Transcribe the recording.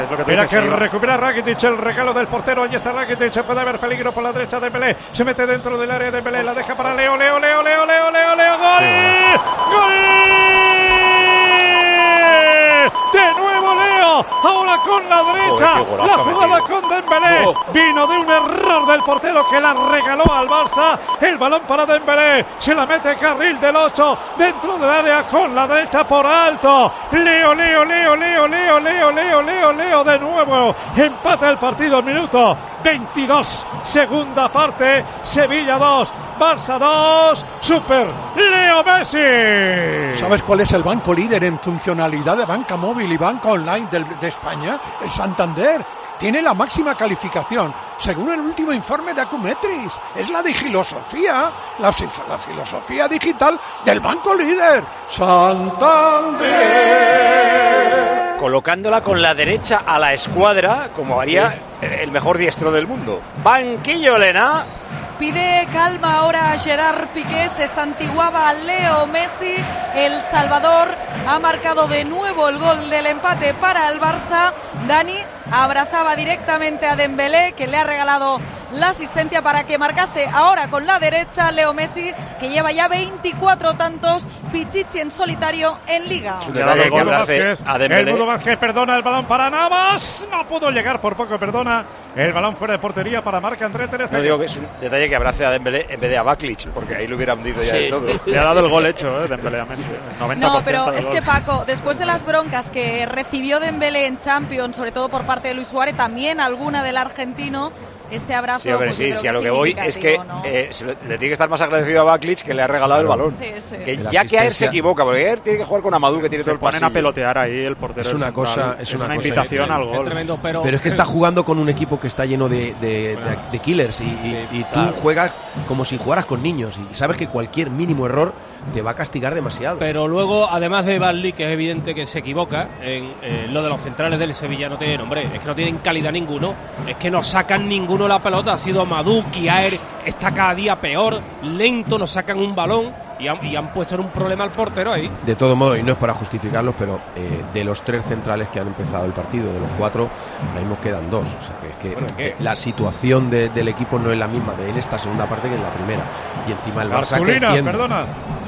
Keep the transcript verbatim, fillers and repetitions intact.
Mira que recupera Rakitic, el regalo del portero. Ahí está Rakitic, se puede haber peligro por la derecha de Dembélé. Se mete dentro del área de Dembélé, la deja para Leo, Leo, Leo, Leo, Leo, Leo, Leo, gol. ¡Gol! De nuevo Leo, ahora con la derecha. Joder, la jugada con Dembélé oh. vino de un error del portero que la regaló al Barça. El balón para Dembélé, se la mete carril del ocho dentro del área con la derecha por alto. Leo, Leo, Leo, Leo, Leo, Leo, Leo, Leo, Leo de nuevo. Empata el partido, minuto veintidós, segunda parte. Sevilla dos, Barça dos, Super Leo Messi. ¿Sabes cuál es el banco líder en funcionalidad de banca móvil y banca online de, de España? El Santander. Tiene la máxima calificación, según el último informe de Acumetris. Es la digilosofía, la, la filosofía digital del banco líder. Santander. Colocándola con la derecha a la escuadra, como haría el mejor diestro del mundo. Banquillo, Elena. Pide calma ahora a Gerard Piqué, se santiguaba a Leo Messi, el Salvador ha marcado de nuevo el gol del empate para el Barça. Dani abrazaba directamente a Dembélé, que le ha regalado la asistencia para que marcase ahora con la derecha Leo Messi, que lleva ya veinticuatro tantos, Pichichi en solitario en Liga. El Mudo Vázquez, el Mudo Vázquez perdona el balón para Navas, no pudo llegar por poco, perdona el balón fuera de portería para Marc André Ter Stegen. No digo que es un detalle que abrace a Dembélé en vez de a Baklic, porque ahí lo hubiera hundido ya sí. de todo. Le ha dado el gol hecho, ¿eh? Dembélé a Messi. noventa por ciento no, pero es gol. que Paco, después de las broncas que recibió Dembélé en Champions, sobre todo por parte de Luis Suárez, también alguna del argentino, este abrazo. Sí, a ver, pues sí, sí, a lo que que voy es que ¿no? eh, se le, le tiene que estar más agradecido a Baklic, que le ha regalado claro. el balón. Sí, sí. Que ya que Aer se equivoca, porque Aer tiene que jugar con Amadou, que tiene se todo el ponen pasillo. a pelotear ahí el portero. Es una cosa, es, es una, una cosa invitación es, al gol. Es tremendo, pero, pero es que está jugando con un equipo que está lleno de, de, de, de killers y, y, y tú claro. juegas como si jugaras con niños y sabes que cualquier mínimo error te va a castigar demasiado. Pero luego, además de Badli, que es evidente que se equivoca, en eh, lo de los centrales del Sevilla no tienen, hombre, es que no tienen calidad ninguno, es que no sacan ninguno la pelota, ha sido Amadou, Kiaer está cada día peor, lento, no sacan un balón y han, y han puesto en un problema al portero ahí. De todo modo, y no es para justificarlos, pero eh, de los tres centrales que han empezado el partido, de los cuatro, ahora mismo quedan dos. O sea, que es que, bueno, eh, la situación de, del equipo no es la misma de en esta segunda parte que en la primera. Y encima el Barça Arculina, creciendo. perdona.